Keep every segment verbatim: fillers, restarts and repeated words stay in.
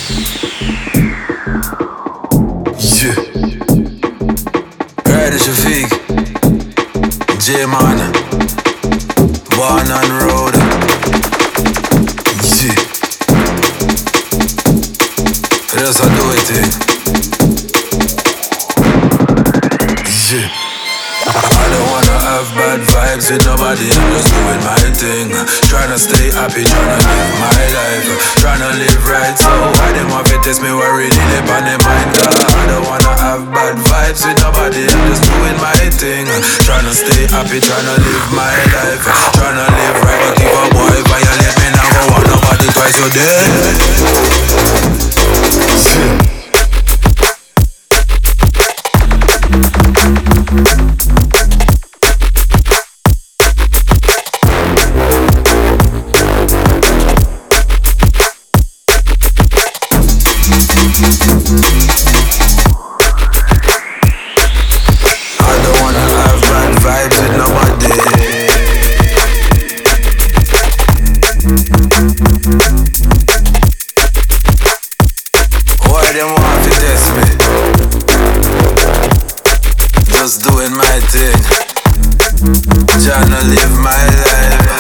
Yeah. Rider Shafiq, J-Man, Born on Road. Yeah. That's how I do it, eh? Yeah. I don't wanna have bad vibes with nobody, I'm just doing my thing. Tryna stay happy, tryna live my life, tryna live right. So why them want to test me, worried in it on their mind? I don't wanna have bad vibes with nobody, I'm just doing my thing. Tryna stay happy, tryna live my life, tryna live right. But if a boy violate me, now go want nobody twice, you're dead. Yeah. Why them want to test me? Just doing my thing, tryna live my life.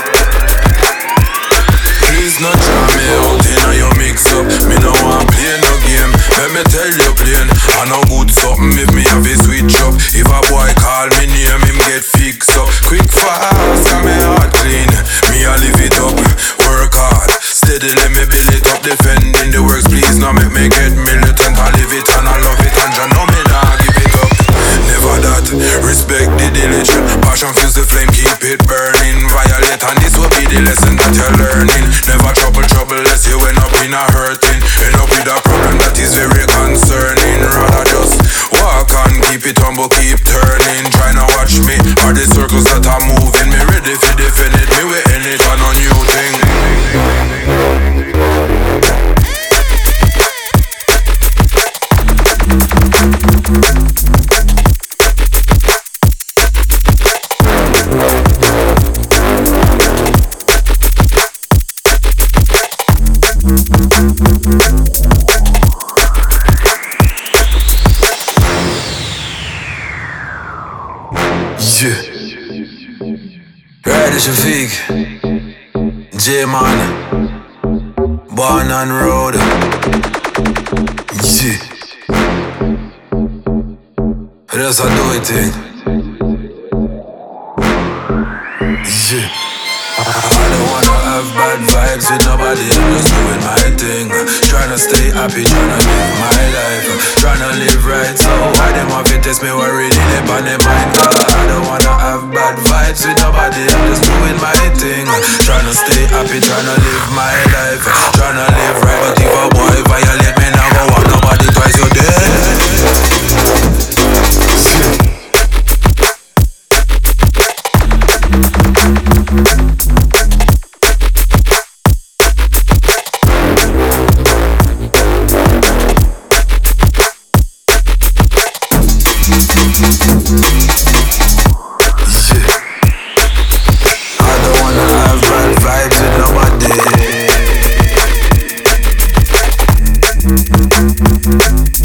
Please not try me out in your mix up. Me no want play no game. Let me tell you plain, I know good something if me have a switch up. If a boy call me name, him get fixed up. Quick fast, got me heart clean. Me I live it up, work hard. Steady, let me build it up. Defending the works, please now make me get militant. I live it and I love it and you know me nah give it up. Never that, respect the diligent. Passion fuse the flame, keep it burning. Violate and this will be the lesson that you're learning. Never trouble, trouble less you end up in a hurting. End up with a problem that is very concerning. Rather just walk on, keep it humble, keep turning. Try not watch me, or the circles that are moving. Me ready for defend it, me we end it on a new thing. Yeah. Rider Shafiq, J-Man, Born on Road. Yeah. That's how I do it, eh? Yeah. I don't wanna have bad vibes with nobody, I'm just doing my thing. Tryna stay happy, tryna live my life, tryna live right. So why them want to test me, worried in it on their mind? I don't wanna have bad vibes with nobody, I'm just doing my thing. Tryna stay happy, tryna live my life, tryna live right. But if a boy violate me, now go want nobody twice, you're dead. I don't wanna have bad vibes with nobody.